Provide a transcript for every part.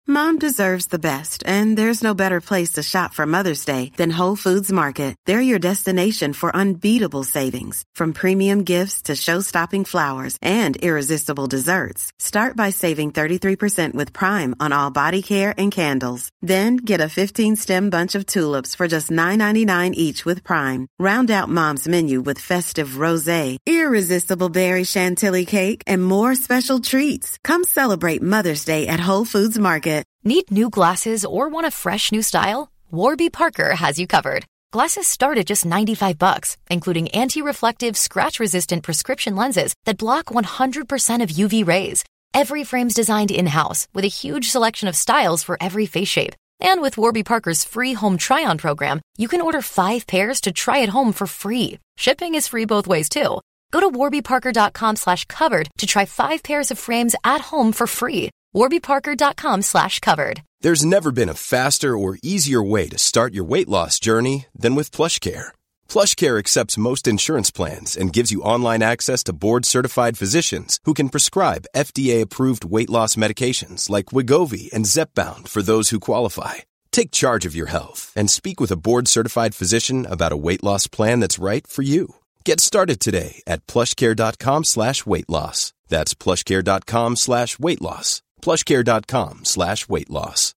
Mom deserves the best, and there's no better place to shop for Mother's Day than Whole Foods Market. They're your destination for unbeatable savings, from premium gifts to show-stopping flowers and irresistible desserts. Start by saving 33% with Prime on all body care and candles. Then get a 15-stem bunch of tulips for just $9.99 each with Prime. Round out Mom's menu with festive rosé, irresistible berry chantilly cake, and more special treats. Come celebrate Mother's Day at Whole Foods Market. Need new glasses or want a fresh new style? Warby Parker has you covered. Glasses start at just $95, including anti-reflective, scratch-resistant prescription lenses that block 100% of UV rays. Every frame's designed in-house with a huge selection of styles for every face shape. And with Warby Parker's free home try-on program, you can order 5 pairs to try at home for free. Shipping is free both ways, too. Go to warbyparker.com/covered to try 5 pairs of frames at home for free. warbyparker.com/covered. There's never been a faster or easier way to start your weight loss journey than with PlushCare. PlushCare accepts most insurance plans and gives you online access to board-certified physicians who can prescribe FDA-approved weight loss medications like Wegovy and Zepbound for those who qualify. Take charge of your health and speak with a board-certified physician about a weight loss plan that's right for you. Get started today at plushcare.com/weight-loss. That's plushcare.com/weight-loss. plushcare.com/weight-loss.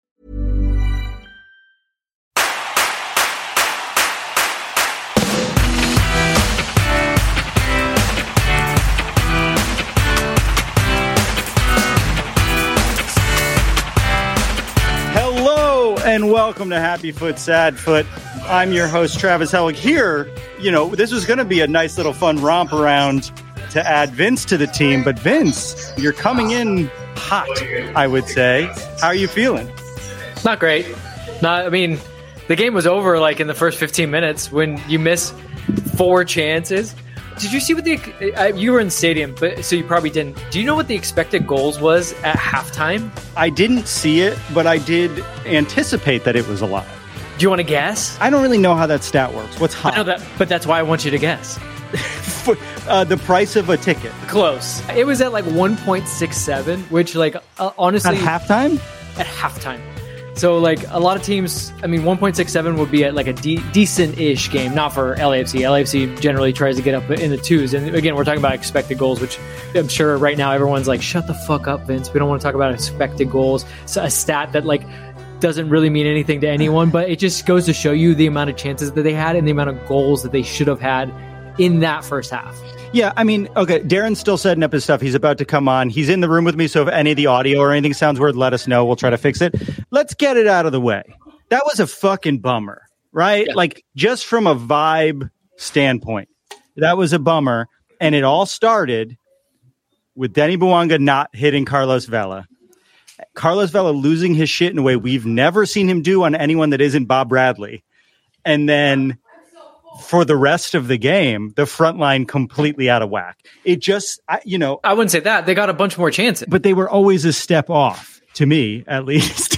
Hello and welcome to Happy Foot, Sad Foot. I'm your host, Travis Hellig. Here, this was going to be a nice little fun romp around to add Vince to the team. But Vince, you're coming in hot, I would say. How are you feeling? Not great. The game was over in the first 15 minutes when you miss 4 chances. Did you see what you were in the stadium, so you probably didn't. Do you know what the expected goals was at halftime? I didn't see it, but I did anticipate that it was a lot. Do you want to guess? I don't really know how that stat works. What's hot? I know that, but that's why I want you to guess. The price of a ticket. Close. It was at 1.67, which honestly... At halftime? At halftime. So a lot of teams, 1.67 would be at a decent-ish game, not for LAFC. LAFC generally tries to get up in the 2s. And again, we're talking about expected goals, which I'm sure right now everyone's like, shut the fuck up, Vince. We don't want to talk about expected goals. It's a stat that doesn't really mean anything to anyone, but it just goes to show you the amount of chances that they had and the amount of goals that they should have had in that first half. Yeah, okay, Darren's still setting up his stuff. He's about to come on. He's in the room with me, so if any of the audio or anything sounds weird, let us know. We'll try to fix it. Let's get it out of the way. That was a fucking bummer, right? Yeah. Just from a vibe standpoint, that was a bummer. And it all started with Denny Bouanga not hitting Carlos Vela. Carlos Vela losing his shit in a way we've never seen him do on anyone that isn't Bob Bradley. And then for the rest of the game, the front line completely out of whack. It just, I wouldn't say that. They got a bunch more chances. But they were always a step off, to me, at least.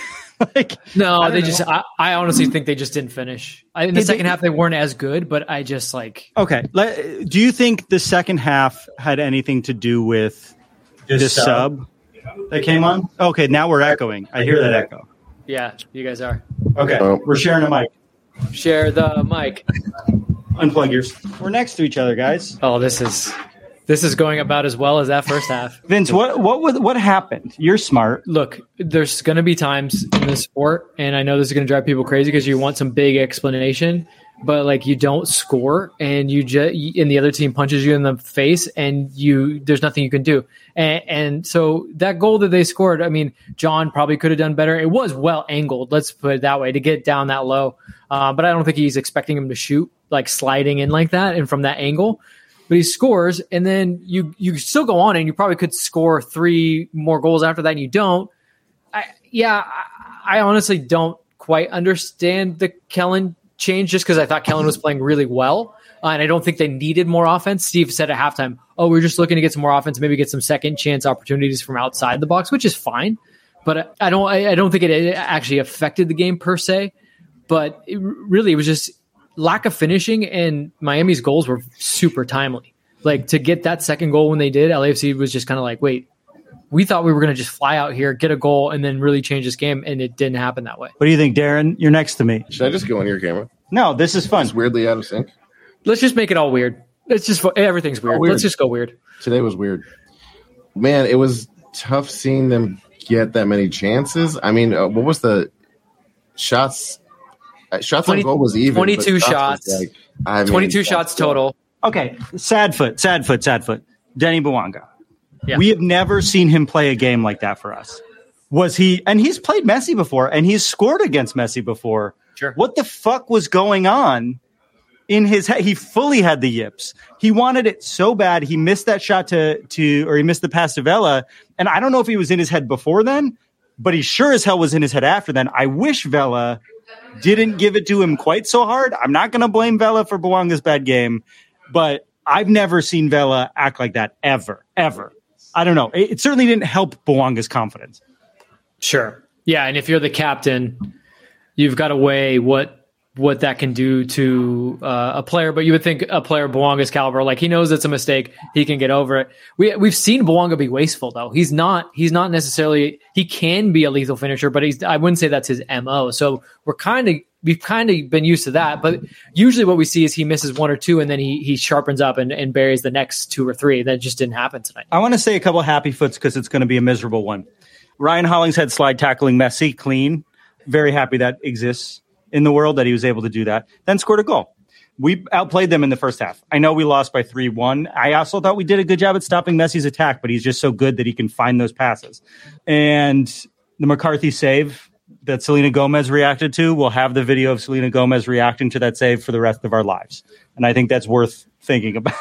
I honestly think they just didn't finish. In the second half, they weren't as good, but I just Okay. Do you think the second half had anything to do with the sub that came on? Okay, now we're echoing. I hear that echo. Yeah, you guys are. Okay, we're sharing a mic. Share the mic. Unplug yours. We're next to each other, guys. Oh, this is going about as well as that first half. Vince, what happened? You're smart. Look, there's going to be times in this sport, and I know this is going to drive people crazy because you want some big explanation, but you don't score, and and the other team punches you in the face, and there's nothing you can do. And so that goal that they scored, John probably could have done better. It was well angled, let's put it that way, to get down that low. But I don't think he's expecting him to shoot sliding in like that and from that angle. But he scores, and then you still go on, and you probably could score 3 more goals after that, and you don't. I honestly don't quite understand the Kellen change, just because I thought Kellen was playing really well, and I don't think they needed more offense. Steve said at halftime, we're just looking to get some more offense, maybe get some second chance opportunities from outside the box, which is fine. But I don't think it actually affected the game per se. But it was just lack of finishing, and Miami's goals were super timely. To get that second goal when they did, LAFC was just kind of wait, we thought we were going to just fly out here, get a goal, and then really change this game, and it didn't happen that way. What do you think, Darren? You're next to me. Should I just go on your camera? No, this is fun. It's weirdly out of sync. Let's just make it all weird. It's just everything's weird. Weird. Let's just go weird. Today was weird. Man, it was tough seeing them get that many chances. I mean, what was the shots? Shots on goal was even. 22 shots. 22 shots total. Okay, sad foot. Denny Bouanga. Yeah. We have never seen him play a game like that for us. Was he? And he's played Messi before, and he's scored against Messi before. Sure. What the fuck was going on in his head? He fully had the yips. He wanted it so bad. He missed that shot or he missed the pass to Vela. And I don't know if he was in his head before then, but he sure as hell was in his head after then. I wish Vela didn't give it to him quite so hard. I'm not going to blame Vela for Bouanga's bad game, but I've never seen Vela act like that ever. I don't know. It certainly didn't help Bouanga's confidence. Sure. Yeah, and if you're the captain, you've got to weigh what that can do to a player. But you would think a player Bouanga's caliber, like he knows it's a mistake, he can get over it. We've seen Bouanga be wasteful though. He's not necessarily. He can be a lethal finisher, but I wouldn't say that's his MO. So we've kind of been used to that. But usually what we see is he misses one or two, and then he sharpens up and buries the next two or three. That just didn't happen tonight. I want to say a couple happy foots because it's going to be a miserable one. Ryan Hollingshead slide tackling Messi clean. Very happy that exists in the world that he was able to do that. Then scored a goal. We outplayed them in the first half. I know we lost by 3-1. I also thought we did a good job at stopping Messi's attack, but he's just so good that he can find those passes. And the McCarthy save that Selena Gomez reacted to, we'll have the video of Selena Gomez reacting to that save for the rest of our lives. And I think that's worth thinking about.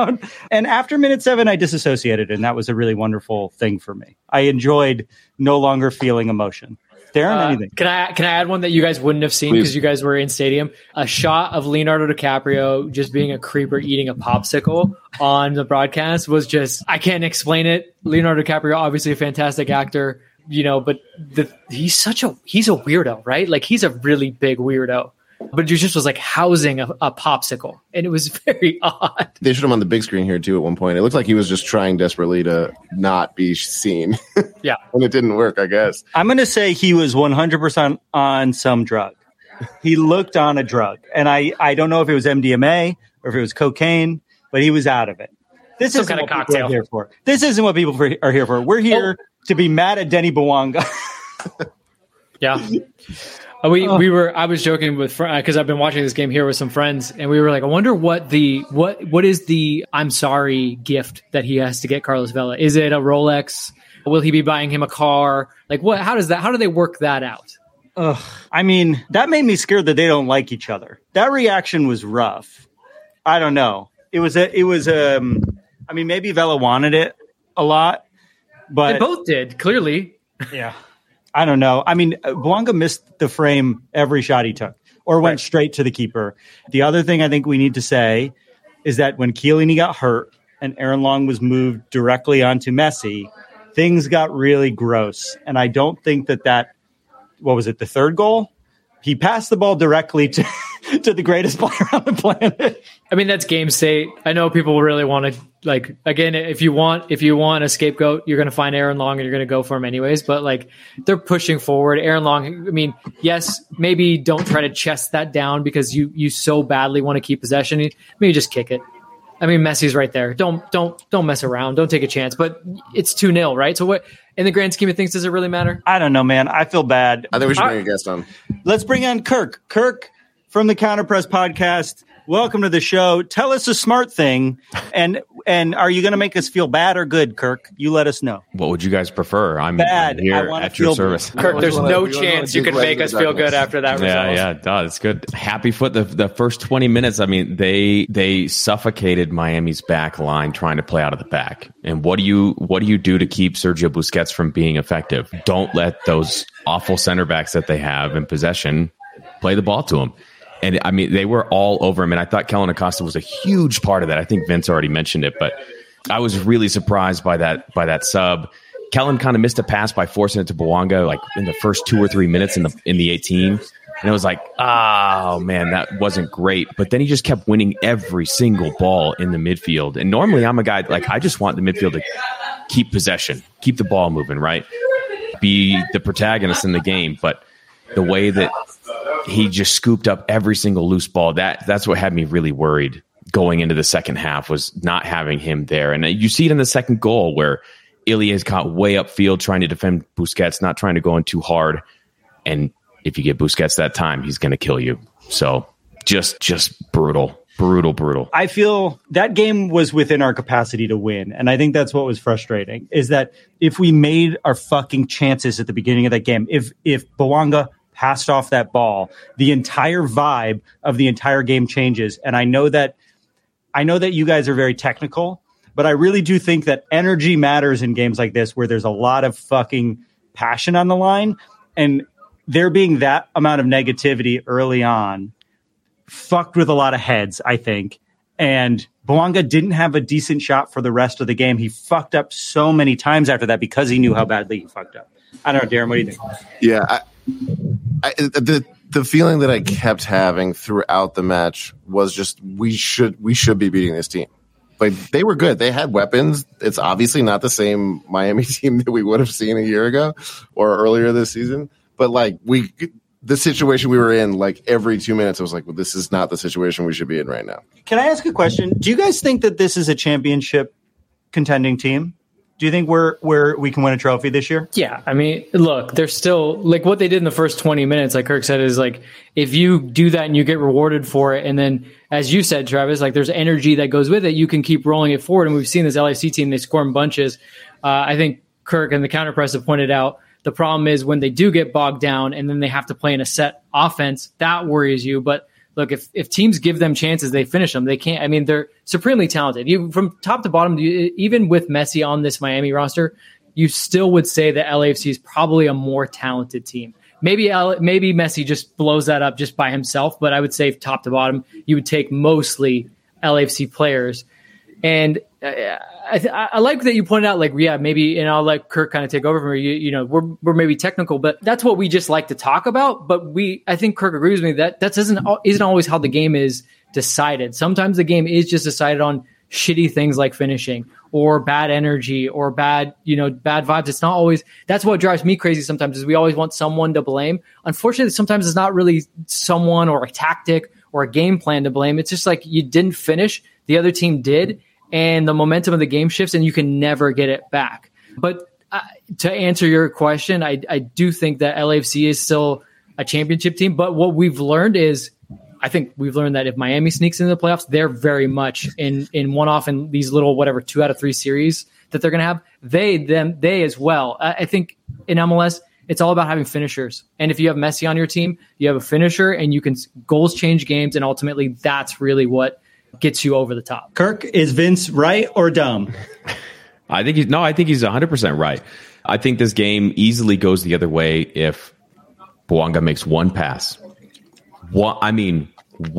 And after minute 7, I disassociated, and that was a really wonderful thing for me. I enjoyed no longer feeling emotion. Darren, anything? Can I add one that you guys wouldn't have seen because you guys were in stadium? A shot of Leonardo DiCaprio just being a creeper eating a popsicle on the broadcast was just, I can't explain it. Leonardo DiCaprio, obviously a fantastic actor, but he's a weirdo, right? Like he's a really big weirdo. But it just was like housing a popsicle, and it was very odd. They showed him on the big screen here, too, at one point. It looked like he was just trying desperately to not be seen. Yeah. And it didn't work, I guess. I'm going to say he was 100% on some drug. He looked on a drug. And I don't know if it was MDMA or if it was cocaine, but he was out of it. This isn't what people are here for. This isn't what people are here for. We're here to be mad at Denny Bouanga. Yeah. I was joking with because I've been watching this game here with some friends, and we were like, I wonder what is the I'm sorry gift that he has to get Carlos Vela? Is it a Rolex? Will he be buying him a car? Like what? How do they work that out? I mean, that made me scared that they don't like each other. That reaction was rough. I don't know. It was I mean, maybe Vela wanted it a lot, but they both did clearly. Yeah. I don't know. I mean, Bouanga missed the frame every shot he took or went straight to the keeper. The other thing I think we need to say is that when Chiellini got hurt and Aaron Long was moved directly onto Messi, things got really gross. And I don't think that what was it, the third goal? He passed the ball directly to the greatest player on the planet. I mean, that's game state. I know people really want to, like, again, if you want a scapegoat, you're going to find Aaron Long and you're going to go for him anyways. But like, they're pushing forward. Aaron Long, I mean, yes, maybe don't try to chest that down because you so badly want to keep possession. Maybe just kick it. I mean, Messi's right there. Don't mess around. Don't take a chance. But it's 2-0, right? So what, in the grand scheme of things, does it really matter? I don't know, man. I feel bad. I think we should bring a guest on. Let's bring on Kirk. Kirk from the Counterpress podcast. Welcome to the show. Tell us a smart thing. And are you going to make us feel bad or good, Kirk? You let us know. What would you guys prefer? I'm bad. here at your service. Kirk, there's no chance you can make us feel good after that result. Yeah, it does. It's good. Happy foot. The first 20 minutes, I mean, they suffocated Miami's back line trying to play out of the back. And what do you do to keep Sergio Busquets from being effective? Don't let those awful center backs that they have in possession play the ball to them. And I mean, they were all over him. And I thought Kellen Acosta was a huge part of that. I think Vince already mentioned it, but I was really surprised by that sub. Kellen kind of missed a pass by forcing it to Bouanga, like in the first 2 or 3 minutes in the 18. And it was like, oh, man, that wasn't great. But then he just kept winning every single ball in the midfield. And normally I'm a guy, like, I just want the midfield to keep possession, keep the ball moving, right? Be the protagonist in the game. But the way that he just scooped up every single loose ball, that's what had me really worried going into the second half, was not having him there. And you see it in the second goal where Ilya's caught way upfield trying to defend Busquets, not trying to go in too hard. And if you get Busquets that time, he's going to kill you. So just brutal. I feel that game was within our capacity to win. And I think that's what was frustrating, is that if we made our fucking chances at the beginning of that game, if Bouanga passed off that ball, the entire vibe of the entire game changes. And I know that you guys are very technical, but I really do think that energy matters in games like this, where there's a lot of fucking passion on the line. And there being that amount of negativity early on fucked with a lot of heads, I think. And Bouanga didn't have a decent shot for the rest of the game. He fucked up so many times after that because he knew how badly he fucked up. I don't know, Darren, what do you think? Yeah, the feeling that I kept having throughout the match was just we should be beating this team. Like, they were good. They had weapons. It's obviously not the same Miami team that we would have seen a year ago or earlier this season. But like the situation we were in, like every 2 minutes, I was like, well, this is not the situation we should be in right now. Can I ask a question? Do you guys think that this is a championship contending team? Do you think we can win a trophy this year? Yeah. I mean, look, they're still like what they did in the first 20 minutes, like Kirk said, is like, if you do that and you get rewarded for it, and then, as you said, Travis, like there's energy that goes with it, you can keep rolling it forward. And we've seen this LAFC team, they score in bunches. I think Kirk and the counter press have pointed out the problem is when they do get bogged down and then they have to play in a set offense, that worries you. But look, if teams give them chances, they finish them. They can't. I mean, they're supremely talented. From top to bottom, even with Messi on this Miami roster, you still would say that LAFC is probably a more talented team. Maybe Messi just blows that up just by himself, but I would say top to bottom, you would take mostly LAFC players. And I like that you pointed out, like, yeah, maybe, and I'll let Kirk kind of take over from you. You know, we're maybe technical, but that's what we just like to talk about. But I think Kirk agrees with me that isn't always how the game is decided. Sometimes the game is just decided on shitty things like finishing or bad energy or bad vibes. It's not always. That's what drives me crazy sometimes, is we always want someone to blame. Unfortunately, sometimes it's not really someone or a tactic or a game plan to blame. It's just like you didn't finish, the other team did, and the momentum of the game shifts and you can never get it back. But to answer your question, I do think that LAFC is still a championship team. But what we've learned is, I think we've learned that if Miami sneaks into the playoffs, they're very much in one-off in these little, 2 out of 3 series that they're going to have. They as well. I think in MLS, it's all about having finishers. And if you have Messi on your team, you have a finisher and you can goals change games. And ultimately that's really what gets you over the top. Kirk, is Vince right or dumb? I think he's 100% right. I think this game easily goes the other way if Bouanga makes one pass. One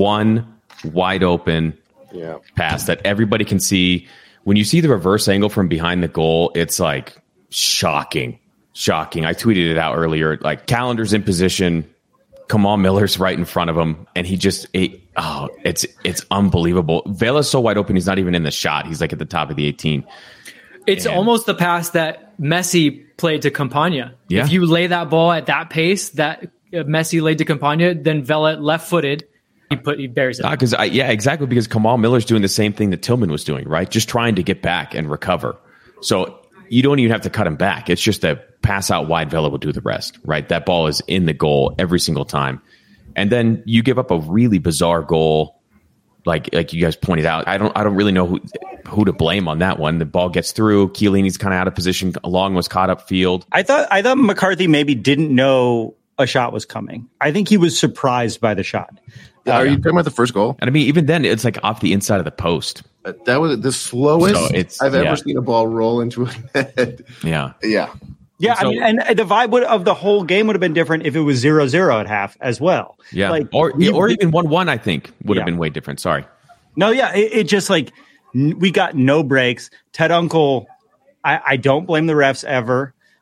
wide open pass that everybody can see. When you see the reverse angle from behind the goal, it's like shocking. I tweeted it out earlier. Like, Calendar's in position, Kamal Miller's right in front of him, and he just it's unbelievable. Vela's so wide open, he's not even in the shot. He's like at the top of the 18. It's almost the pass that Messi played to Campagna. Yeah. If you lay that ball at that pace that Messi laid to Campagna, then Vela left-footed, he buries it. Exactly, because Kamal Miller's doing the same thing that Tillman was doing, right? Just trying to get back and recover. So you don't even have to cut him back. It's just a pass out wide. Vela will do the rest, right? That ball is in the goal every single time. And then you give up a really bizarre goal, like you guys pointed out. I don't really know who to blame on that one. The ball gets through. Chiellini's kind of out of position. Long was caught up field. I thought McCarthy maybe didn't know a shot was coming. I think he was surprised by the shot. Are you talking about the first goal? And I mean, even then, it's like off the inside of the post. That was the slowest I've ever seen a ball roll into a net. Yeah. Yeah, so, I mean, and the vibe of the whole game would have been different if it was 0-0 at half as well. Yeah, or even 1-1, I think, would have been way different. Sorry. No, yeah, it just like we got no breaks. Ted Uncle, I don't blame the refs ever.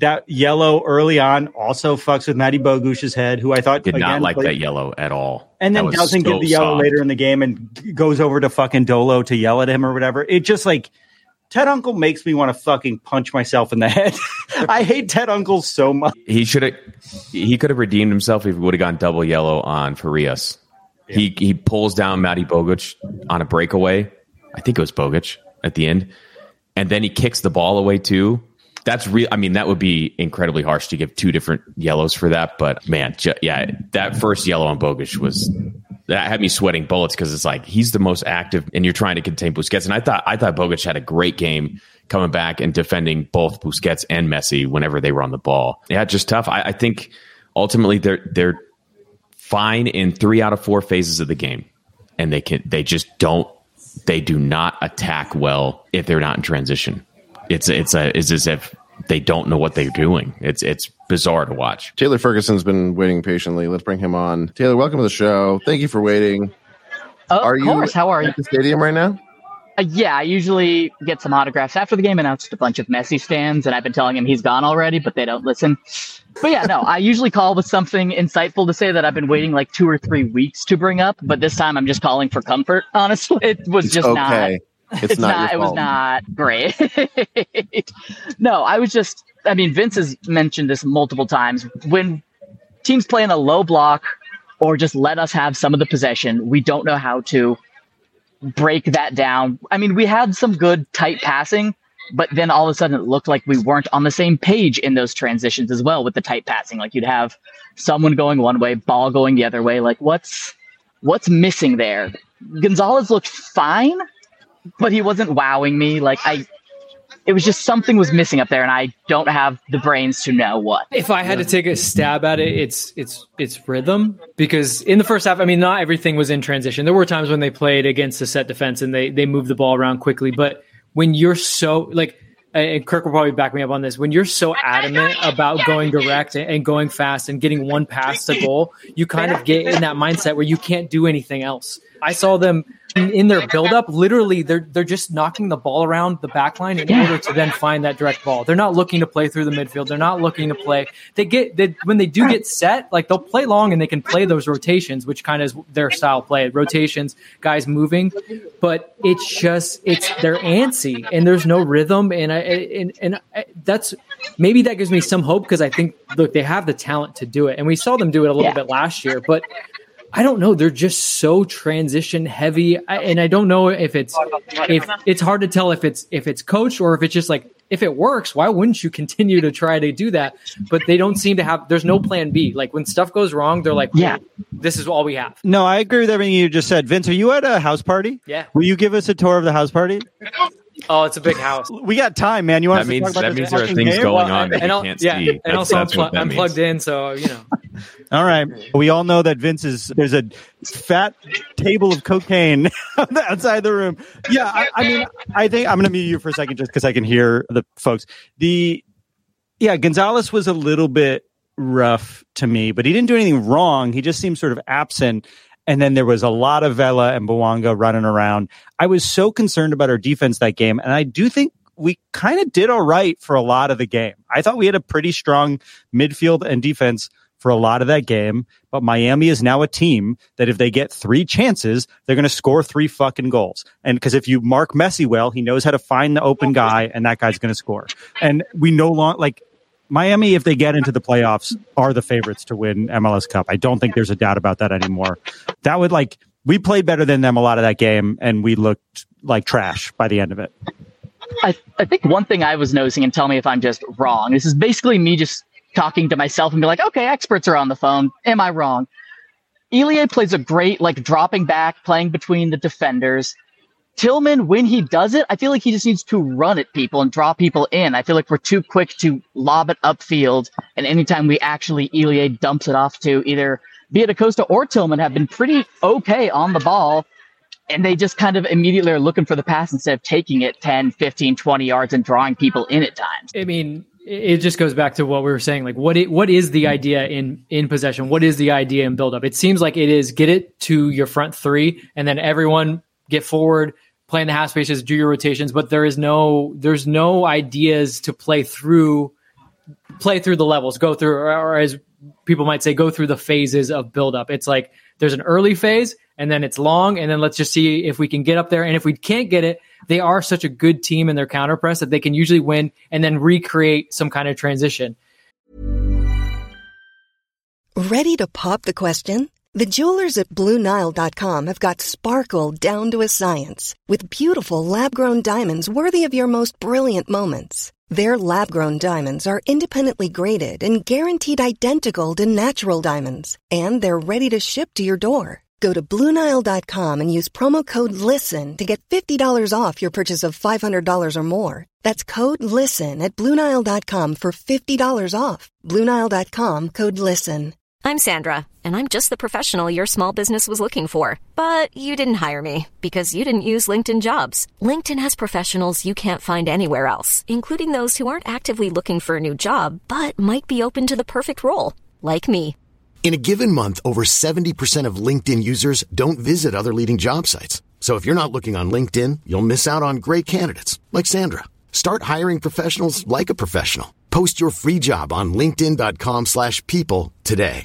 That yellow early on also fucks with Matty Bogusz's head, who I thought Did not again, like played, that yellow at all. and then doesn't get the yellow later in the game and goes over to fucking Dolo to yell at him or whatever. It just like Ted Uncle makes me want to fucking punch myself in the head. I hate Ted Uncle so much. He could have redeemed himself if he would have gone double yellow on Farias. Yeah. He pulls down Matty Bogusz on a breakaway. I think it was Bogusz at the end. And then he kicks the ball away too. That's real. I mean, that would be incredibly harsh to give two different yellows for that. But man, that first yellow on Bogusz that had me sweating bullets because it's like he's the most active, and you're trying to contain Busquets. And I thought Bogusz had a great game coming back and defending both Busquets and Messi whenever they were on the ball. Yeah, just tough. I think ultimately they're fine in 3 out of 4 phases of the game, and they do not attack well if they're not in transition. It's as if they don't know what they're doing. It's bizarre to watch. Taylor Ferguson's been waiting patiently. Let's bring him on. Taylor, welcome to the show. Thank you for waiting. Of course. How are you? At the stadium right now? Yeah, I usually get some autographs after the game, and now it's just a bunch of Messi stands, and I've been telling him he's gone already, but they don't listen. But yeah, no, I usually call with something insightful to say that I've been waiting like 2 or 3 weeks to bring up, but this time I'm just calling for comfort, honestly. It was just okay. It was not great. No, Vince has mentioned this multiple times. When teams play in a low block or just let us have some of the possession, we don't know how to break that down. I mean, we had some good tight passing, but then all of a sudden it looked like we weren't on the same page in those transitions as well with the tight passing. Like you'd have someone going one way, ball going the other way. Like what's missing there? Gonzalez looked fine, but he wasn't wowing me. It was just something was missing up there, and I don't have the brains to know what. If I had to take a stab at it, it's rhythm, because in the first half, I mean, not everything was in transition. There were times when they played against a set defense and they moved the ball around quickly. But when you're so and Kirk will probably back me up on this, when you're so adamant about going direct and going fast and getting one pass to goal, you kind of get in that mindset where you can't do anything else. I saw them in their buildup. Literally, they're just knocking the ball around the back line in order to then find that direct ball. They're not looking to play through the midfield. They're not looking to play. When they do get set, like they'll play long and they can play those rotations, which kind of is their style play. Rotations, guys moving, but they're antsy and there's no rhythm. And that's maybe that gives me some hope, because I think they have the talent to do it, and we saw them do it a little bit last year, but I don't know. They're just so transition heavy, and I don't know if it's hard to tell if it's coached or if it's just like, if it works, why wouldn't you continue to try to do that? But they don't seem to have. There's no plan B. Like when stuff goes wrong, they're like, this is all we have. No, I agree with everything you just said. Vince, are you at a house party? Yeah. Will you give us a tour of the house party? Oh, it's a big house. We got time, man. You want that to talk about that means there are things going on that you can't see. And also I'm plugged in, so you know. All right. We all know that there's a fat table of cocaine outside the room. Yeah, I think I'm going to mute you for a second just because I can hear the folks. Gonzalez was a little bit rough to me, but he didn't do anything wrong. He just seemed sort of absent. And then there was a lot of Vela and Bouanga running around. I was so concerned about our defense that game, and I do think we kind of did all right for a lot of the game. I thought we had a pretty strong midfield and defense for a lot of that game, but Miami is now a team that if they get 3 chances, they're going to score 3 fucking goals. And because if you mark Messi well, he knows how to find the open guy, and that guy's going to score. And we no longer Miami, if they get into the playoffs, are the favorites to win MLS Cup. I don't think there's a doubt about that anymore. That would we played better than them a lot of that game, and we looked like trash by the end of it. I think one thing I was noticing, and tell me if I'm just wrong, this is basically me just talking to myself and be like, okay, experts are on the phone. Am I wrong? Ilie plays a great, dropping back, playing between the defenders. Tillman, when he does it, I feel like he just needs to run at people and draw people in. I feel like we're too quick to lob it upfield. And anytime Ilie dumps it off to either be it Acosta or Tillman, have been pretty okay on the ball. And they just kind of immediately are looking for the pass instead of taking it 10, 15, 20 yards and drawing people in at times. I mean, it just goes back to what we were saying. What is the idea in possession? What is the idea in build-up? It seems like it is get it to your front 3 and then everyone get forward, play in the half spaces, do your rotations, but there's no ideas to play through play through the levels, go through, or as people might say, go through the phases of buildup. It's like there's an early phase, and then it's long, and then let's just see if we can get up there. And if we can't get it, they are such a good team in their counter press that they can usually win and then recreate some kind of transition. Ready to pop the question? The jewelers at BlueNile.com have got sparkle down to a science with beautiful lab-grown diamonds worthy of your most brilliant moments. Their lab-grown diamonds are independently graded and guaranteed identical to natural diamonds, and they're ready to ship to your door. Go to BlueNile.com and use promo code LISTEN to get $50 off your purchase of $500 or more. That's code LISTEN at BlueNile.com for $50 off. BlueNile.com, code LISTEN. I'm Sandra, and I'm just the professional your small business was looking for. But you didn't hire me because you didn't use LinkedIn Jobs. LinkedIn has professionals you can't find anywhere else, including those who aren't actively looking for a new job, but might be open to the perfect role, like me. In a given month, over 70% of LinkedIn users don't visit other leading job sites. So if you're not looking on LinkedIn, you'll miss out on great candidates like Sandra. Start hiring professionals like a professional. Post your free job on linkedin.com/people today.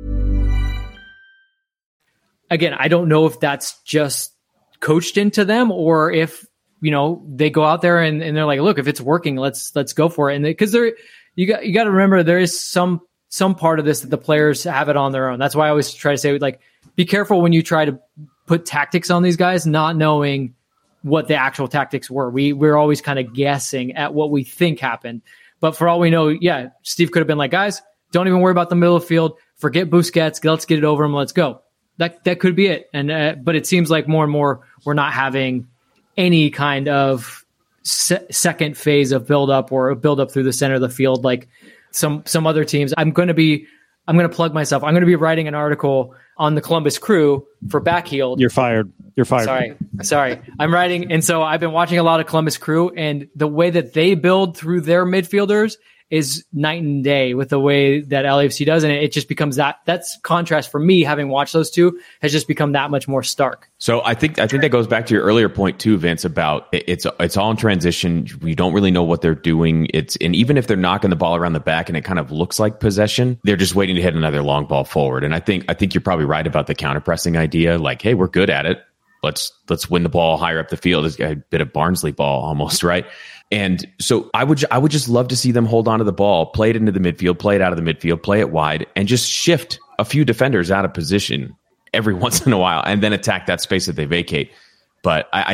Again, I don't know if that's just coached into them or if, they go out there and they're like, look, if it's working, let's go for it. And because you got to remember there is some part of this that the players have it on their own. That's why I always try to say, like, be careful when you try to put tactics on these guys, not knowing what the actual tactics were. We're always kind of guessing at what we think happened. But for all we know, yeah, Steve could have been like, guys, don't even worry about the middle of the field. Forget Busquets. Let's get it over him. Let's go. That could be it. And but it seems like more and more we're not having any kind of second phase of buildup or a buildup through the center of the field like some other teams. I'm going to plug myself. I'm going to be writing an article on the Columbus Crew for Backheeled. You're fired. Sorry. I'm writing. And so I've been watching a lot of Columbus Crew, and the way that they build through their midfielders is night and day with the way that LAFC does. And it just becomes that's contrast for me, having watched those two, has just become that much more stark. So I think that goes back to your earlier point too, Vince, about it's all in transition. We don't really know what they're doing. And even if they're knocking the ball around the back and it kind of looks like possession, they're just waiting to hit another long ball forward. And I think you're probably right about the counter pressing idea. Like, hey, we're good at it. Let's win the ball higher up the field. It's a bit of Barnsley ball almost, right? And so I would just love to see them hold on to the ball, play it into the midfield, play it out of the midfield, play it wide, and just shift a few defenders out of position every once in a while, and then attack that space that they vacate. But I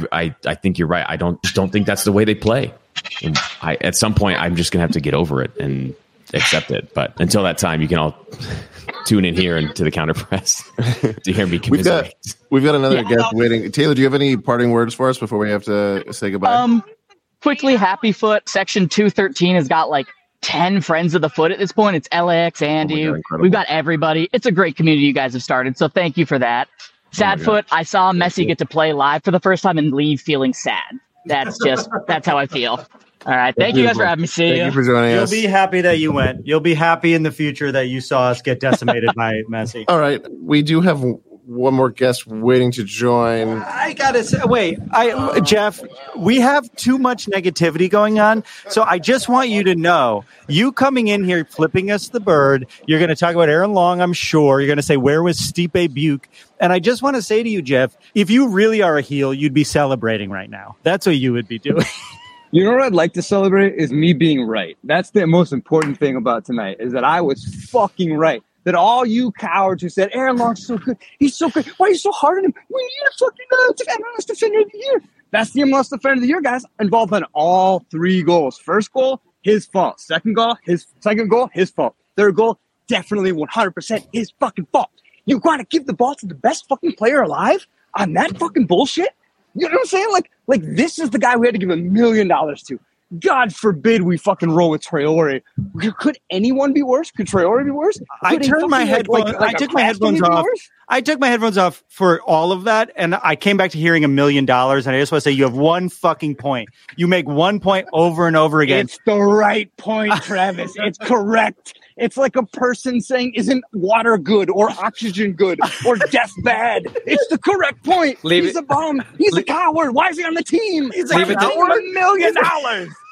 think you're right. I don't think that's the way they play. And at some point, I'm just gonna have to get over it and accept it. But until that time, you can all tune in here and to the counter press to hear me commiserate. We've got another guest waiting. Taylor, do you have any parting words for us before we have to say goodbye? Quickly, Happy Foot Section 213 has got like 10 friends of the foot at this point. It's LAX, Andy. We've got everybody. It's a great community you guys have started. So thank you for that. Sad Foot, I saw Messi get to play live for the first time and leave feeling sad. That's how I feel. All right. Thank you guys for having me. See you. Thank you for joining us. You'll be happy that you went. You'll be happy in the future that you saw us get decimated by Messi. All right. We do have one more guest waiting to join. I gotta say, wait, Jeff, we have too much negativity going on. So I just want you to know, you coming in here, flipping us the bird, you're going to talk about Aaron Long, I'm sure. You're going to say, where was Stipe Buke? And I just want to say to you, Jeff, if you really are a heel, you'd be celebrating right now. That's what you would be doing. You know what I'd like to celebrate is me being right. That's the most important thing about tonight, is that I was fucking right. That all you cowards who said, Aaron Long's so good, he's so good, why are you so hard on him? We need a fucking MLS Defender of the Year. That's the MLS Defender of the Year, guys. Involved in all 3 goals. First goal, his fault. Second goal, his fault. Third goal, definitely 100% his fucking fault. You gotta give the ball to the best fucking player alive on that fucking bullshit? You know what I'm saying? Like this is the guy we had to give $1 million to. God forbid we fucking roll with Traore. Could anyone be worse? Could Traore be worse? I turned my headphones. I took my headphones off. I took my headphones off for all of that, and I came back to hearing $1 million. And I just want to say, you have one fucking point. You make 1 point over and over again. It's the right point, Travis. It's correct. It's like a person saying, isn't water good or oxygen good or death bad? It's the correct point. He's a bum. He's a coward. Why is he on the team? He's a coward. $1 million.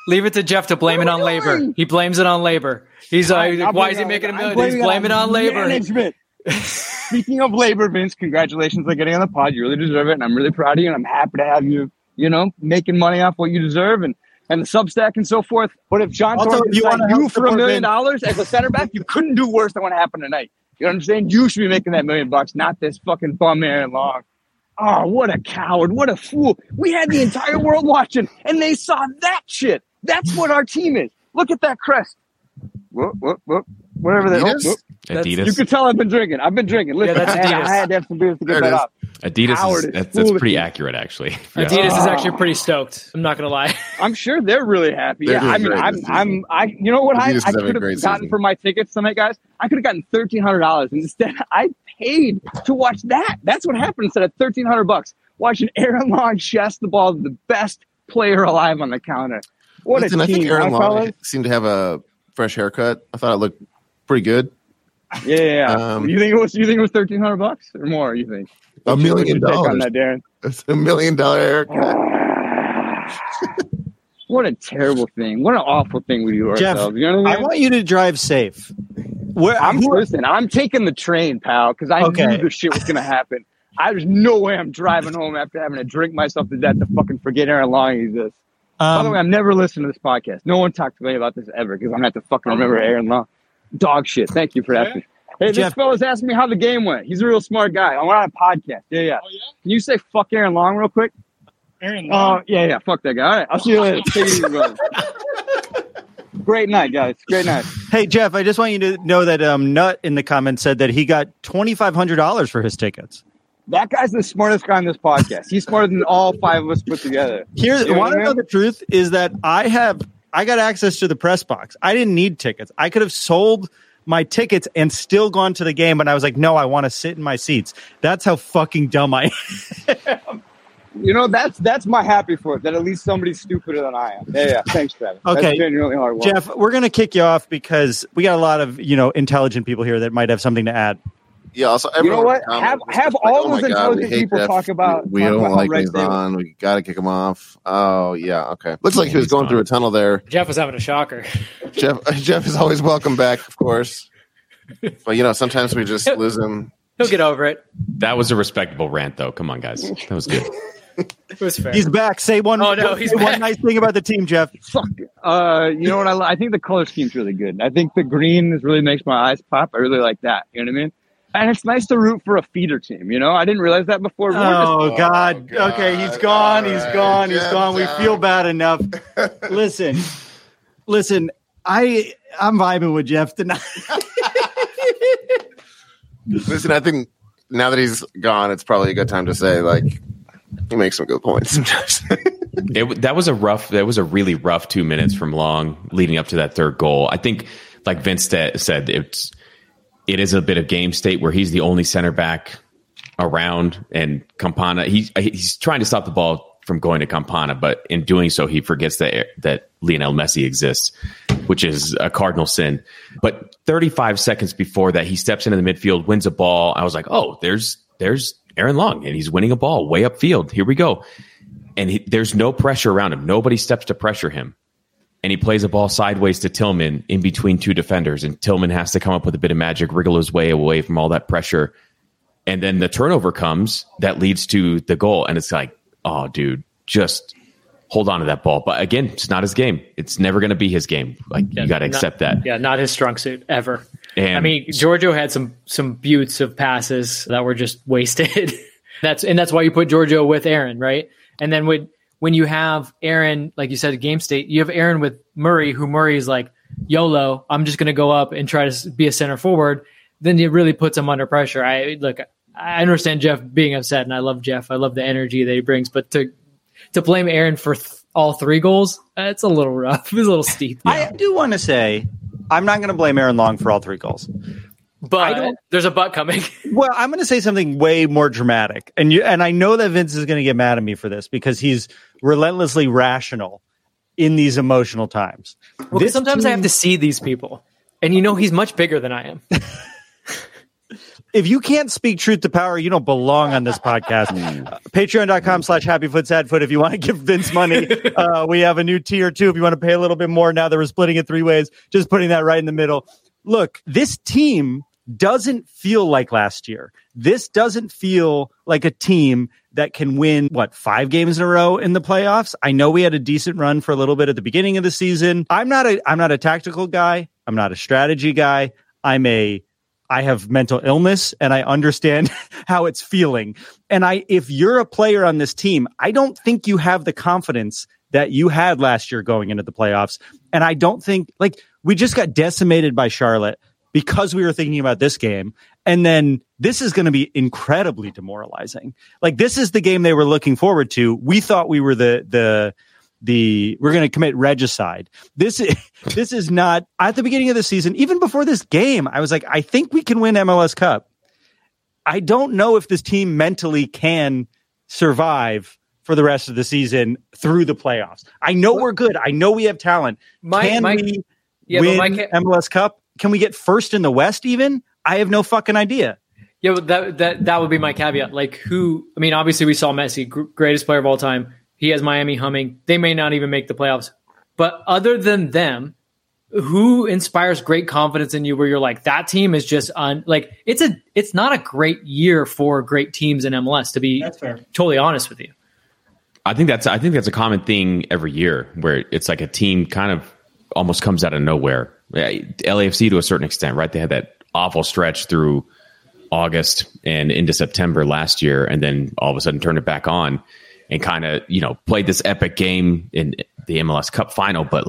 Leave it to Jeff to blame it on labor. He blames it on labor. He's like, why is he making $1 million? He's blaming it on labor. Management. Speaking of labor, Vince, congratulations on getting on the pod. You really deserve it, and I'm really proud of you, and I'm happy to have you, making money off what you deserve and the Substack and so forth. But if John Thornton signed you for $1 million as a center back, you couldn't do worse than what happened tonight. You know what I'm saying? You should be making that $1 million, not this fucking bum Aaron Long. Oh, what a coward. What a fool. We had the entire world watching, and they saw that shit. That's what our team is. Look at that crest. Whoop. Whatever that is. Adidas. You can tell I've been drinking. Listen, that's Adidas. I had to have some beers to get that off. Adidas that's pretty accurate, actually. Yeah. Adidas is actually pretty stoked. I'm not gonna lie. I'm sure they're really happy. They're I mean, you know what I could have gotten for my tickets tonight, guys? I could have gotten $1,300. Instead, I paid to watch that. That's what happened instead of $1,300. Watching Aaron Long chest the ball to the best player alive on the counter. What a team! I think Aaron Long seemed to have a fresh haircut. I thought it looked pretty good. Yeah. You think it was $1,300 or more? You think $1 million on that, Darren? It's $1 million haircut. What a terrible thing! What an awful thing we do ourselves. Jeff, you know what I mean? I want you to drive safe. Listen, I'm taking the train, pal, because I knew this shit was going to happen. There's no way I'm driving home after having to drink myself to death to fucking forget Aaron Long exists. By the way, I'm never listening to this podcast. No one talked to me about this ever because I'm going to have to fucking remember Aaron Long. Dog shit. Thank you for that. Hey, this fella's asking me how the game went. He's a real smart guy. I'm on a podcast. Yeah. Oh, yeah? Can you say fuck Aaron Long real quick? Aaron Long? Oh, yeah. Fuck that guy. All right. I'll see you later. Take it easy, brother. Great night, guys. Great night. Hey, Jeff, I just want you to know that Nut in the comments said that he got $2,500 for his tickets. That guy's the smartest guy on this podcast. He's smarter than all five of us put together. Want to know the truth is that I got access to the press box. I didn't need tickets. I could have sold my tickets and still gone to the game, but I was like, no, I want to sit in my seats. That's how fucking dumb I am. That's my happy for it, that at least somebody's stupider than I am. Yeah. Thanks, Travis. Okay. That's been really hard work. Jeff, we're going to kick you off because we got a lot of, intelligent people here that might have something to add. Yeah, also, you know what? Have all those intelligent people talk about. We don't like he's on. We got to kick him off. Oh yeah, okay. Looks like he was going through a tunnel there. Jeff was having a shocker. Jeff is always welcome back, of course. But sometimes we just lose him. He'll get over it. That was a respectable rant, though. Come on, guys. That was good. It was fair. He's back. Say one. Oh no, he's back. One nice thing about the team, Jeff. Fuck. You know what? I think the color scheme's really good. I think the green really makes my eyes pop. I really like that. You know what I mean? And it's nice to root for a feeder team, I didn't realize that before. Oh, God. Okay, he's gone. He's gone. He's gone. We feel bad enough. Listen. I'm vibing with Jeff tonight. Listen, I think now that he's gone, it's probably a good time to say, he makes some good points sometimes. That was a really rough 2 minutes from Long leading up to that third goal. I think, like Vince said, it is a bit of game state where he's the only center back around, and Campana, he's trying to stop the ball from going to Campana, but in doing so, he forgets that Lionel Messi exists, which is a cardinal sin. But 35 seconds before that, he steps into the midfield, wins a ball. I was like, oh, there's Aaron Long, and he's winning a ball way upfield. Here we go. And there's no pressure around him. Nobody steps to pressure him. And he plays a ball sideways to Tillman in between two defenders. And Tillman has to come up with a bit of magic, wriggle his way away from all that pressure. And then the turnover comes that leads to the goal. And it's like, oh, dude, just hold on to that ball. But again, it's not his game. It's never going to be his game. You got to accept that. Yeah, not his strong suit ever. And I mean, Giorgio had some buttes of passes that were just wasted. That's why you put Giorgio with Aaron, right? And then when you have Aaron, like you said, game state, you have Aaron with Murray, who Murray's like, YOLO, I'm just going to go up and try to be a center forward. Then it really puts him under pressure. I understand Jeff being upset, and I love Jeff. I love the energy that he brings. But to blame Aaron for all three goals, it's a little rough. It's a little steep. I do want to say, I'm not going to blame Aaron Long for all three goals. But there's a but coming. Well, I'm going to say something way more dramatic. And I know that Vince is going to get mad at me for this because he's relentlessly rational in these emotional times. Well, sometimes I have to see these people. And he's much bigger than I am. if you can't speak truth to power, you don't belong on this podcast. Patreon.com/happyfootsadfoot if you want to give Vince money. We have a new tier too if you want to pay a little bit more. Now that we're splitting it 3 ways, just putting that right in the middle. Look, this team doesn't feel like last year. This doesn't feel like a team that can win, 5 games in a row in the playoffs. I know we had a decent run for a little bit at the beginning of the season. I'm not a tactical guy. I'm not a strategy guy. I have mental illness and I understand how it's feeling. And if you're a player on this team, I don't think you have the confidence that you had last year going into the playoffs. And I don't think, we just got decimated by Charlotte because we were thinking about this game. And then this is going to be incredibly demoralizing. This is the game they were looking forward to. We thought we were we're going to commit regicide. This is not at the beginning of the season. Even before this game, I was like, I think we can win MLS Cup. I don't know if this team mentally can survive for the rest of the season through the playoffs. I know we're good. I know we have talent. Can we win MLS Cup? Can we get first in the West even? I have no fucking idea. Yeah, but that would be my caveat. Obviously we saw Messi, greatest player of all time. He has Miami humming. They may not even make the playoffs. But other than them, who inspires great confidence in you where you're like, that team is just it's not a great year for great teams in MLS, to be totally honest with you. I think that's a common thing every year where it's like a team kind of almost comes out of nowhere. LAFC to a certain extent, right? They had that awful stretch through August and into September last year, and then all of a sudden turned it back on and kind of, played this epic game in the MLS Cup final. But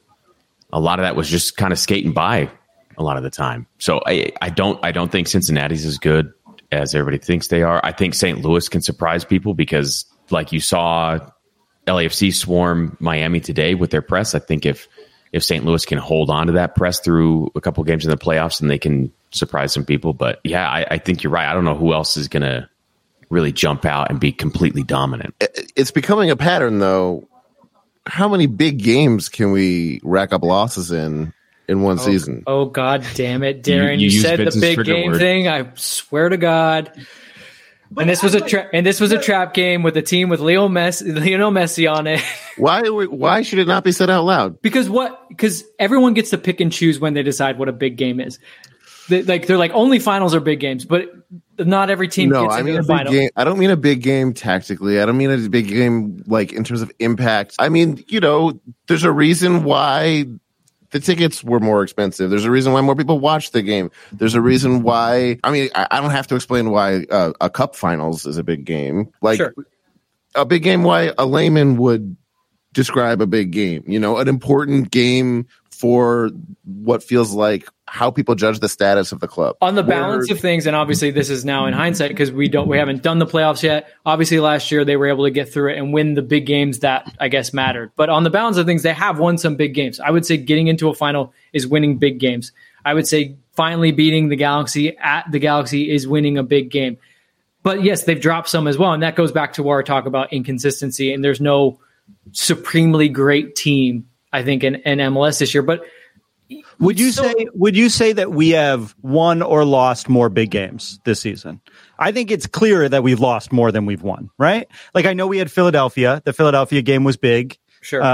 a lot of that was just kind of skating by a lot of the time. So I don't think Cincinnati's as good as everybody thinks they are. I think St. Louis can surprise people because you saw LAFC swarm Miami today with their press. I think if St. Louis can hold on to that press through a couple games in the playoffs, then they can surprise some people. But yeah, I think you're right. I don't know who else is going to really jump out and be completely dominant. It's becoming a pattern, though. How many big games can we rack up losses in one season? Oh, God damn it, Darren. You said the big game thing. I swear to God. And this was a trap game with a team with Lionel Messi on it. Why should it not be said out loud? Because everyone gets to pick and choose when they decide what a big game is. They're like, only finals are big games, but not every team gets into the final. Game. I don't mean a big game tactically. I don't mean a big game in terms of impact. I mean, there's a reason why the tickets were more expensive. There's a reason why more people watched the game. There's a reason why. I mean, I don't have to explain why a cup finals is a big game. Sure. A big game, why a layman would describe a big game. An important game for what feels like how people judge the status of the club. On the balance of things, and obviously this is now in hindsight because we haven't done the playoffs yet. Obviously last year they were able to get through it and win the big games that I guess mattered. But on the balance of things, they have won some big games. I would say getting into a final is winning big games. I would say finally beating the Galaxy at the Galaxy is winning a big game. But yes, they've dropped some as well. And that goes back to our talk about inconsistency. And there's no supremely great team, I think, in MLS this year. But would you say that we have won or lost more big games this season? I think it's clear that we've lost more than we've won, right? I know we had Philadelphia. The Philadelphia game was big. Sure.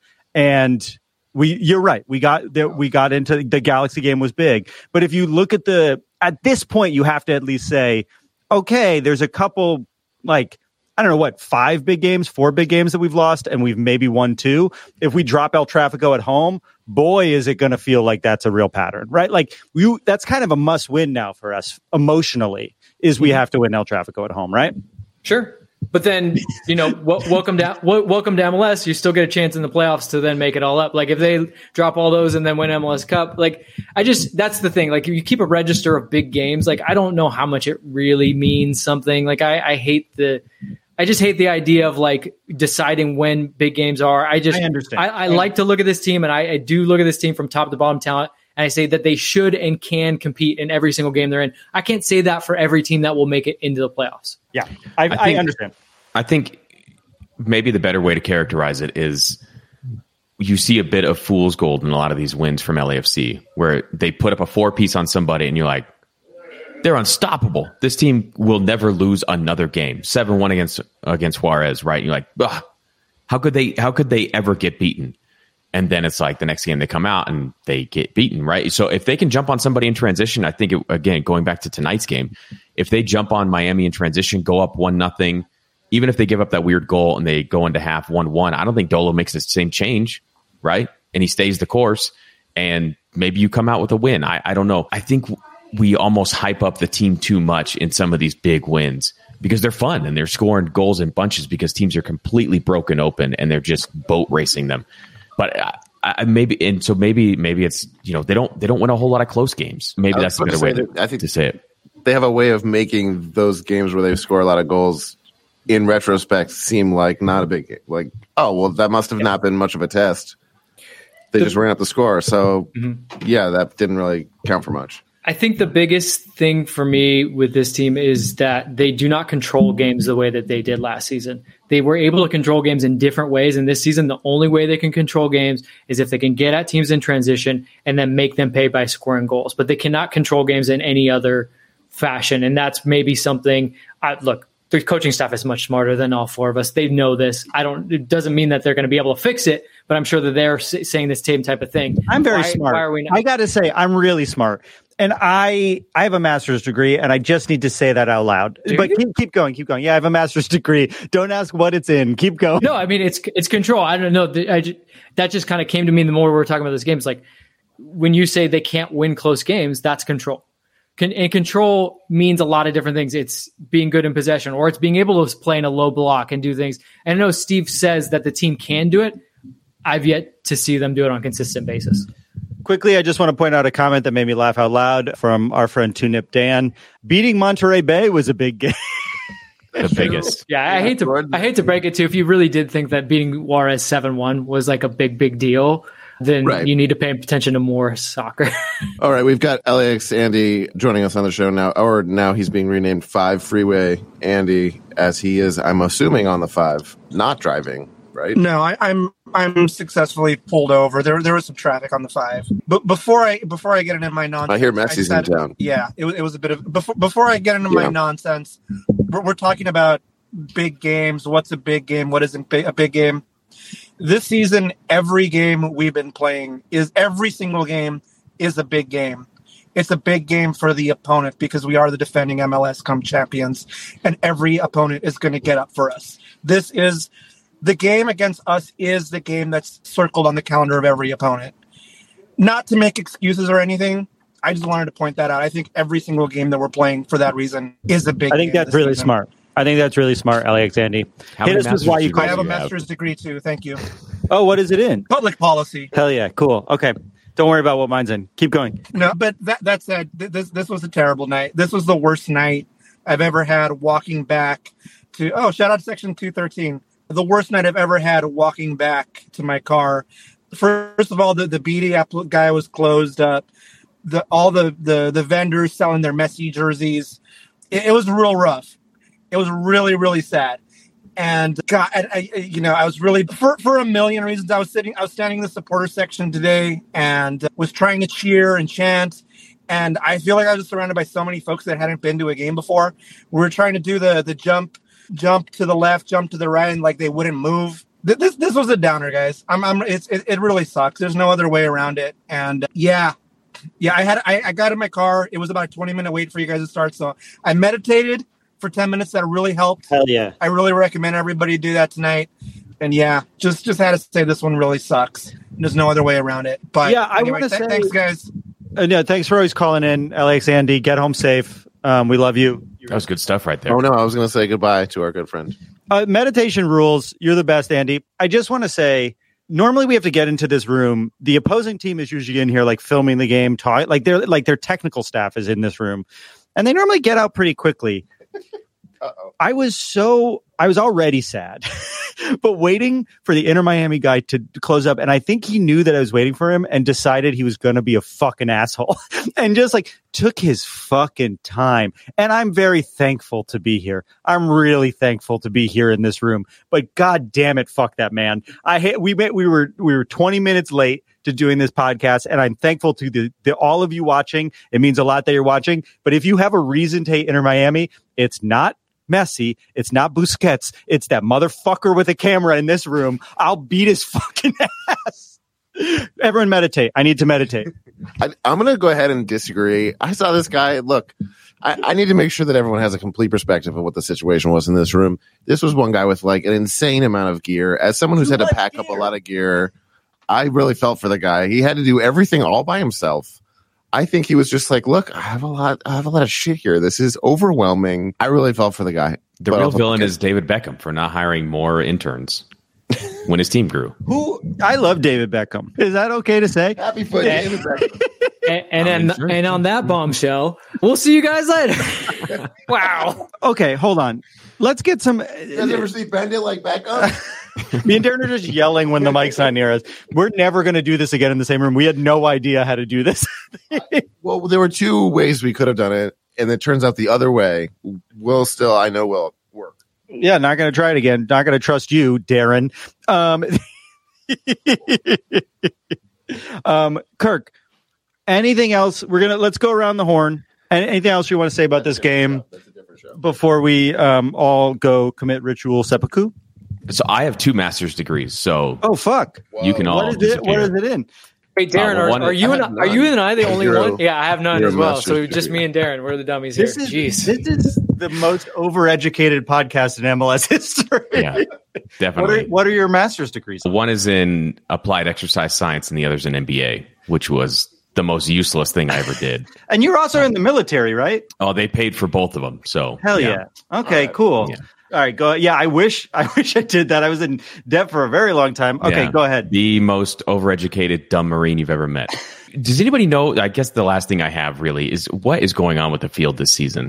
And you're right. We got into the Galaxy game was big. But if you look at this point, you have to at least say, okay, there's a couple, I don't know what, 4 big games that we've lost, and we've maybe won 2. If we drop El Tráfico at home, boy, is it going to feel like that's a real pattern, right? That's kind of a must win now for us emotionally, is we have to win El Tráfico at home, right? Sure. But then, welcome to MLS. You still get a chance in the playoffs to then make it all up. If they drop all those and then win MLS Cup, that's the thing. If you keep a register of big games, I don't know how much it really means something. I just hate the idea of deciding when big games are. I understand. I like to look at this team, and I do look at this team from top to bottom talent. And I say that they should and can compete in every single game they're in. I can't say that for every team that will make it into the playoffs. Yeah, I understand. I think maybe the better way to characterize it is you see a bit of fool's gold in a lot of these wins from LAFC, where they put up a 4-piece on somebody and you're like, They're unstoppable. This team will never lose another game. 7-1 against Juarez, right? You're like, ugh, how could they ever get beaten? And then it's like the next game they come out and they get beaten, right? So if they can jump on somebody in transition, I think, again, going back to tonight's game, if they jump on Miami in transition, go up 1-0, even if they give up that weird goal and they go into half 1-1, I don't think Dolo makes the same change, right? And he stays the course, and maybe you come out with a win. I don't know. I think we almost hype up the team too much in some of these big wins because they're fun and they're scoring goals in bunches because teams are completely broken open and they're just boat racing them. But maybe it's, they don't win a whole lot of close games. Maybe that's a better way to say it. They have a way of making those games where they score a lot of goals in retrospect seem like not a big, like, oh, well, that must have not been much of a test. They just ran up the score. So, yeah, that didn't really count for much. I think the biggest thing for me with this team is that they do not control games the way that they did last season. They were able to control games in different ways. And this season, the only way they can control games is if they can get at teams in transition and then make them pay by scoring goals. But they cannot control games in any other fashion. And that's maybe something, look, the coaching staff is much smarter than all four of us. They know this. It doesn't mean that they're going to be able to fix it, but I'm sure that they're saying the same type of thing. I'm very smart. I got to say, I'm really smart. And I have a master's degree, and I just need to say that out loud. But keep going. Yeah, I have a master's degree. Don't ask what it's in. Keep going. No, I mean, it's control. I don't know. That just kind of came to me the more we were talking about this game. It's like when you say they can't win close games, that's control. And control means a lot of different things. It's being good in possession, or it's being able to play in a low block and do things. And I know Steve says that the team can do it. I've yet to see them do it on a consistent basis. Quickly, I just want to point out a comment that made me laugh out loud from our friend Tunip Dan. Beating Monterey Bay was a big game. The biggest. Yeah, I hate to break it to you. If you really did think that beating Juarez 7-1 was like a big deal, then you need to pay attention to more soccer. All right, we've got LAX Andy joining us on the show now, or now he's being renamed 5 Freeway Andy, as he is, I'm assuming, on the 5, not driving, right? No, I'm successfully pulled over. There was some traffic on the 5. But before I get into my nonsense, I hear Messi's in town. Yeah, it was a bit of before I get into my nonsense. We're talking about big games. What's a big game? What isn't a big game? This season, every game we've been playing every single game is a big game. It's a big game for the opponent because we are the defending MLS Cup champions, and every opponent is going to get up for us. This is the game against us is the game that's circled on the calendar of every opponent. Not to make excuses or anything, I just wanted to point that out. I think every single game that we're playing for that reason is a big game. I think that's really smart. I think that's really smart, LAX Andy. Hit us with why you I have a master's degree too. Thank you. Oh, what is it in? Public policy. Hell yeah, cool. Okay, don't worry about what mine's in. Keep going. No, but that said, this was a terrible night. This was the worst night I've ever had walking back to. Oh, shout out to Section 213. The worst night I've ever had walking back to my car. First of all, the BD app guy was closed up. All the vendors selling their Messi jerseys. It was real rough. It was really, really sad. And God, I was really for a million reasons. I was standing in the supporter section today and was trying to cheer and chant. And I feel like I was surrounded by so many folks that hadn't been to a game before. We were trying to do the jump to the left, jump to the right, and like they wouldn't move. This was a downer, guys. It really sucks. There's no other way around it. And I got in my car. It was about a 20-minute wait for you guys to start. So I meditated for 10 minutes. That really helped. Hell yeah. I really recommend everybody do that tonight. And yeah, just had to say this one really sucks. There's no other way around it. But yeah, I want to say thanks, guys. Thanks for always calling in, LAX Andy. Get home safe. We love you. That was good stuff right there. Oh no, I was going to say goodbye to our good friend. Meditation rules. You're the best, Andy. I just want to say, normally we have to get into this room. The opposing team is usually in here, like filming the game, their technical staff is in this room, and they normally get out pretty quickly. I was so I was already sad, but waiting for the Inter Miami guy to close up. And I think he knew that I was waiting for him and decided he was going to be a fucking asshole and just like took his fucking time. And I'm very thankful to be here. I'm really thankful to be here in this room, but God damn it. Fuck that man. We were 20 minutes late to doing this podcast, and I'm thankful to all of you watching. It means a lot that you're watching, but if you have a reason to hate Inter Miami, it's not Messi, it's not Busquets, it's that motherfucker with a camera in this room. I'll beat his fucking ass. Everyone meditate. I need to meditate. I'm going to go ahead and disagree. I saw this guy. Look, I need to make sure that everyone has a complete perspective of what the situation was in this room. This was one guy with like an insane amount of gear. As someone who's had to pack up a lot of gear, I really felt for the guy. He had to do everything all by himself. I think he was just like, look, I have a lot of shit here. This is overwhelming. I really felt for the guy. The real villain is David Beckham for not hiring more interns when his team grew. I love David Beckham. Is that okay to say? Happy for David Beckham. And on that bombshell, we'll see you guys later. Wow. Okay, hold on. Let's get some. You guys ever see Bandit like Beckham? Me and Darren are just yelling when the mic's not near us. We're never going to do this again in the same room. We had no idea how to do this. Well, there were two ways we could have done it, and it turns out the other way will work. Yeah, not going to try it again. Not going to trust you, Darren. Kirk, anything else? Let's go around the horn. Anything else you want to say about this game before we all go commit ritual seppuku? So I have 2 master's degrees. So fuck, you can all. What is it in? Wait, Darren, are you and I the only one? Yeah, I have none as well. So just me and Darren, we're the dummies here. Jeez, this is the most overeducated podcast in MLS history. Yeah, definitely. What are your master's degrees? One is in applied exercise science, and the other's in MBA, which was the most useless thing I ever did. And you're also in the military, right? Oh, they paid for both of them. So hell yeah. Okay, cool. Yeah. All right, go. Yeah, I wish I did that. I was in debt for a very long time. Okay, go ahead. The most overeducated dumb Marine you've ever met. Does anybody know? I guess the last thing I have really is what is going on with the field this season.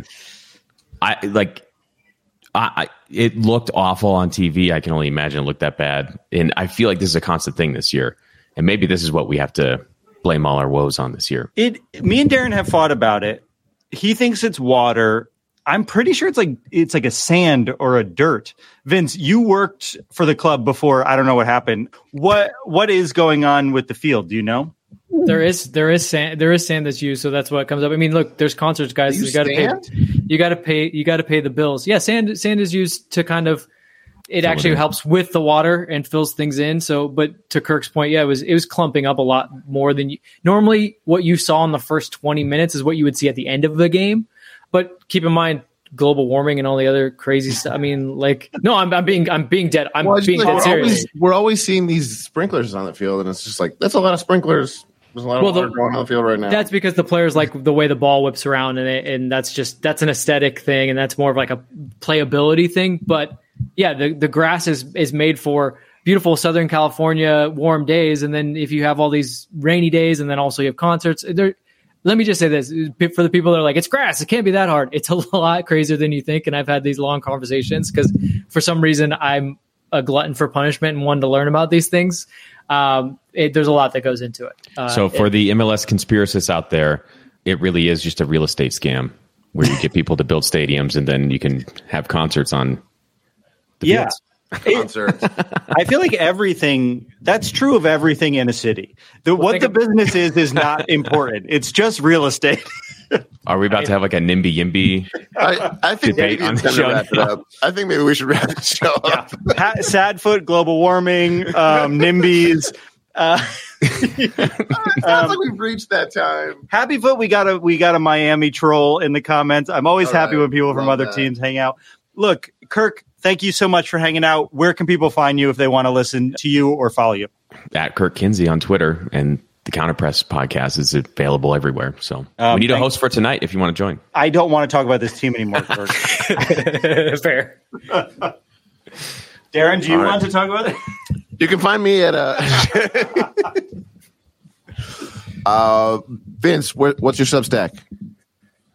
It looked awful on TV. I can only imagine it looked that bad, and I feel like this is a constant thing this year. And maybe this is what we have to blame all our woes on this year. Me and Darren have fought about it. He thinks it's water. I'm pretty sure it's like a sand or a dirt. Vince, you worked for the club before. I don't know what happened. What is going on with the field? Do you know? There is sand that's used, so that's what comes up. I mean, look, there's concerts, guys. You got to pay the bills. Yeah, sand is used to kind of. It actually helps with the water and fills things in. So, but to Kirk's point, yeah, it was clumping up a lot more than normally. What you saw in the first 20 minutes is what you would see at the end of the game. But keep in mind, global warming and all the other crazy stuff. I mean, I'm being dead. Dead serious. We're always seeing these sprinklers on the field, and it's just like that's a lot of sprinklers. There's a lot of water going on the field right now. That's because the players like the way the ball whips around, and that's an aesthetic thing, and that's more of like a playability thing. But yeah, the grass is made for beautiful Southern California warm days, and then if you have all these rainy days, and then also you have concerts. Let me just say this for the people that are like, it's grass. It can't be that hard. It's a lot crazier than you think. And I've had these long conversations because for some reason I'm a glutton for punishment and one to learn about these things. There's a lot that goes into it. So for the MLS conspiracists out there, it really is just a real estate scam where you get people to build stadiums and then you can have concerts on the fields. Concerts. I feel like that's true of everything in a city. What the business is not important. It's just real estate. Are we about to have like a NIMBY YIMBY I think debate on the show? Wrap it up. I think maybe we should wrap the show up. Sadfoot, global warming, NIMBYs. It sounds like we've reached that time. Happyfoot, we got a Miami troll in the comments. I'm always happy when people from other teams hang out. Look, Kirk, thank you so much for hanging out. Where can people find you if they want to listen to you or follow you? At Kirk Kinsey on Twitter, and the Counterpress podcast is available everywhere. So we need a host for tonight if you want to join. I don't want to talk about this team anymore, Kirk. Fair. Darren, do you want to talk about it? You can find me at Vince, what's your Substack?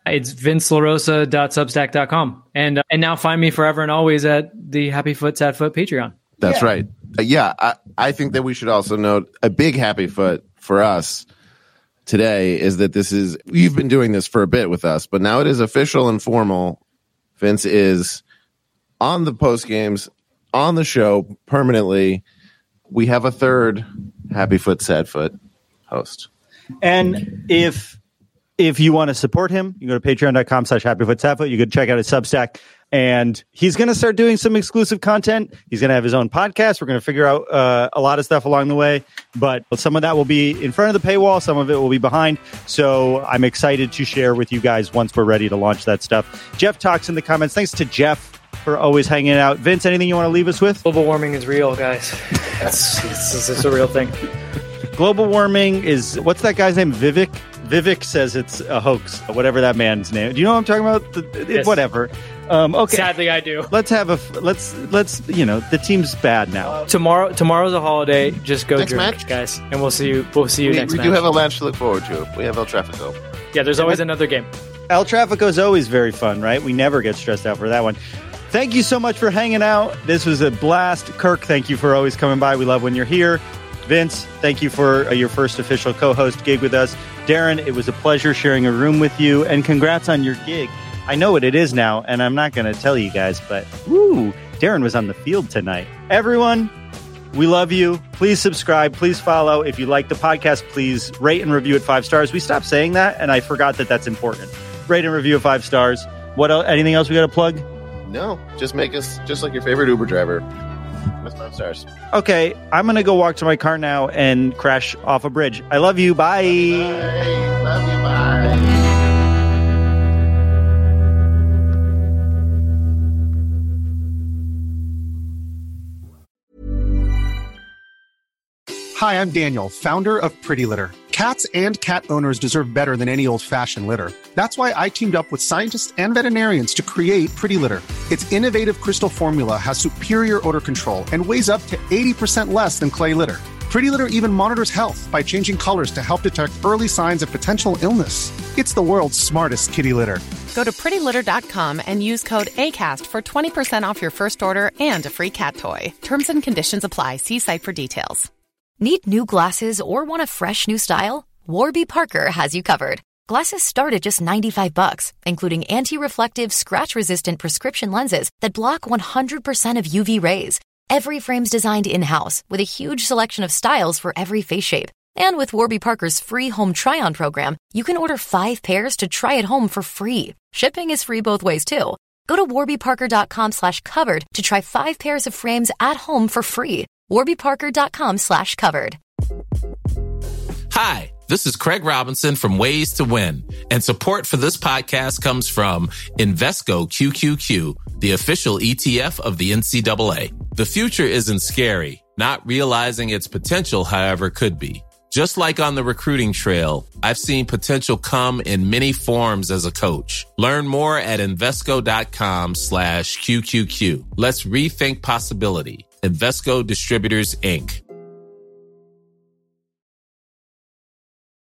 It's vincelorosa.substack.com. And now find me forever and always at the Happy Foot, Sad Foot Patreon. That's right. I think that we should also note a big happy foot for us today is that you've been doing this for a bit with us, but now it is official and formal. Vince is on the post games, on the show permanently. We have a third Happy Foot, Sad Foot host. And if you want to support him, you go to patreon.com/happyfootsadfoot. You can check out his Substack. And he's going to start doing some exclusive content. He's going to have his own podcast. We're going to figure out a lot of stuff along the way. But some of that will be in front of the paywall. Some of it will be behind. So I'm excited to share with you guys once we're ready to launch that stuff. Jeff talks in the comments. Thanks to Jeff for always hanging out. Vince, anything you want to leave us with? Global warming is real, guys. It's a real thing. Global warming is, what's that guy's name? Vivek? Vivek says it's a hoax, whatever that man's name. Do you know what I'm talking about? Yes. Whatever. Okay. Sadly, I do. Let's the team's bad now. Tomorrow's a holiday. Just go next drink, match, guys, and we'll see you next match. We do have a match to look forward to. We have El Tráfico. Yeah, there's always another game. El Tráfico is always very fun, right? We never get stressed out for that one. Thank you so much for hanging out. This was a blast. Kirk, thank you for always coming by. We love when you're here. Vince, thank you for your first official co-host gig with us. Darren, it was a pleasure sharing a room with you, and congrats on your gig. I know what it is now, and I'm not going to tell you guys, but Darren was on the field tonight. Everyone, we love you. Please subscribe. Please follow. If you like the podcast, please rate and review it 5 stars. We stopped saying that, and I forgot that that's important. Rate and review it 5 stars. What else? Anything else we got to plug? No, just make us just like your favorite Uber driver. That's 5 stars. Okay, I'm going to go walk to my car now and crash off a bridge. I love you. Bye. Bye. Love you. Bye. Hi, I'm Daniel, founder of Pretty Litter. Cats and cat owners deserve better than any old-fashioned litter. That's why I teamed up with scientists and veterinarians to create Pretty Litter. Its innovative crystal formula has superior odor control and weighs up to 80% less than clay litter. Pretty Litter even monitors health by changing colors to help detect early signs of potential illness. It's the world's smartest kitty litter. Go to prettylitter.com and use code ACAST for 20% off your first order and a free cat toy. Terms and conditions apply. See site for details. Need new glasses or want a fresh new style? Warby Parker has you covered. Glasses start at just $95, including anti-reflective, scratch-resistant prescription lenses that block 100% of UV rays. Every frame's designed in-house with a huge selection of styles for every face shape. And with Warby Parker's free home try-on program, you can order 5 pairs to try at home for free. Shipping is free both ways, too. Go to warbyparker.com/covered to try 5 pairs of frames at home for free. warbyparker.com/covered. Hi, this is Craig Robinson from Ways to Win, and support for this podcast comes from Invesco QQQ, the official ETF of the NCAA. The future isn't scary. Not realizing its potential, however, could be. Just like on the recruiting trail, I've seen potential come in many forms as a coach. Learn more at Invesco.com/QQQ. Let's rethink possibility. Invesco Distributors, Inc.